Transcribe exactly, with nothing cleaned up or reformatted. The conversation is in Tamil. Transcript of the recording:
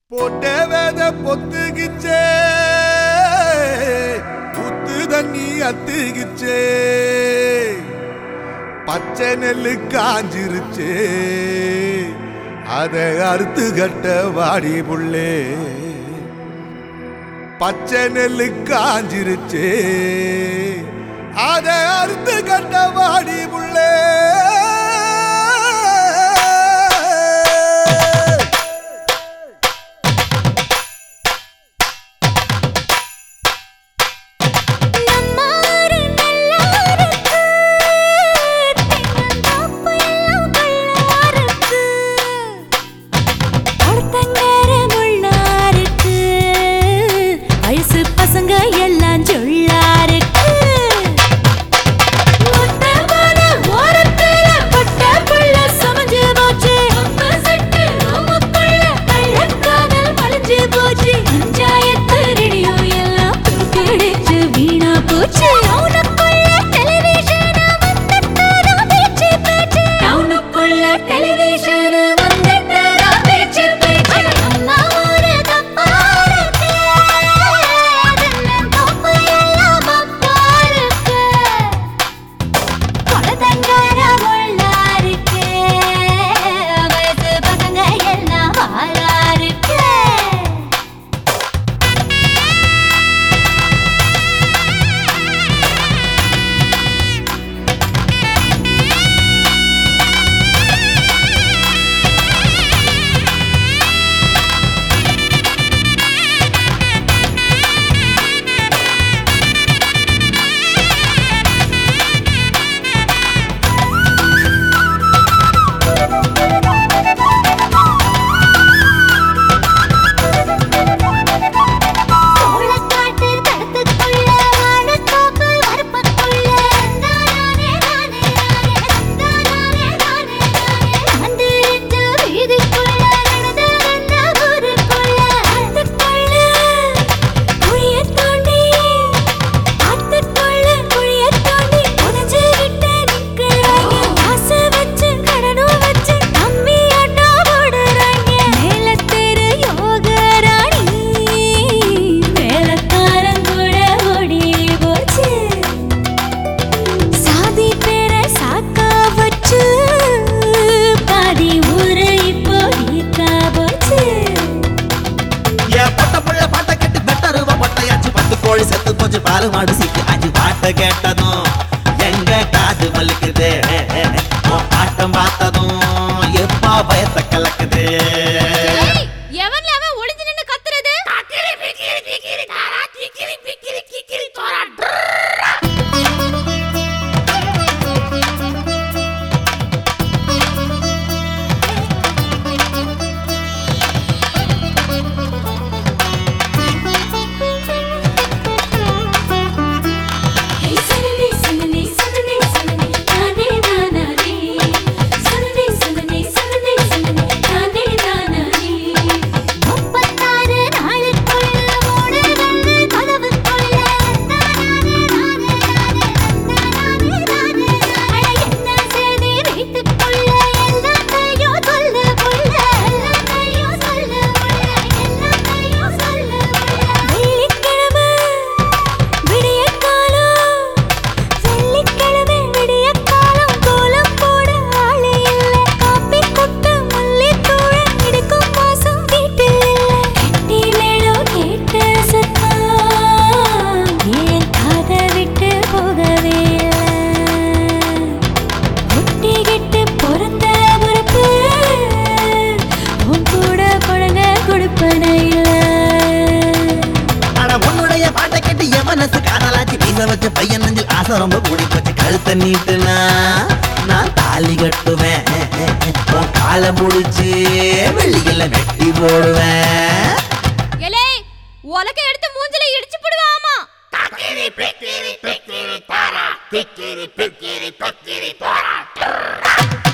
போட்ட வேத பொத்துகிச்சே புத்து தண்ணி அத்துகிச்சே பச்சை நெல்லு காஞ்சிருச்சே அதை அறுத்து கட்ட வாடி புள்ளே பச்சை நெல்லு காஞ்சிருச்சே அதை அறுத்து கட்ட வாடி புள்ளே பால் மாடு சீக்கு அஞ்சு பாட்ட கேட்டதும் எங்க காது வலிக்குது ஆட்டம் பார்த்ததும் எப்பா பயத்தை கலக்குது பையன் நெஞ்சில் ஆசை ரொம்ப கூடி போச்சு கழுத்தை நீட்டுனா நான் தாலி கட்டுவேன் காலை முடிச்சு வெள்ளியில வெட்டி போடுவேன் எடுத்து மூஞ்சில இடிச்சு போடுவாமா.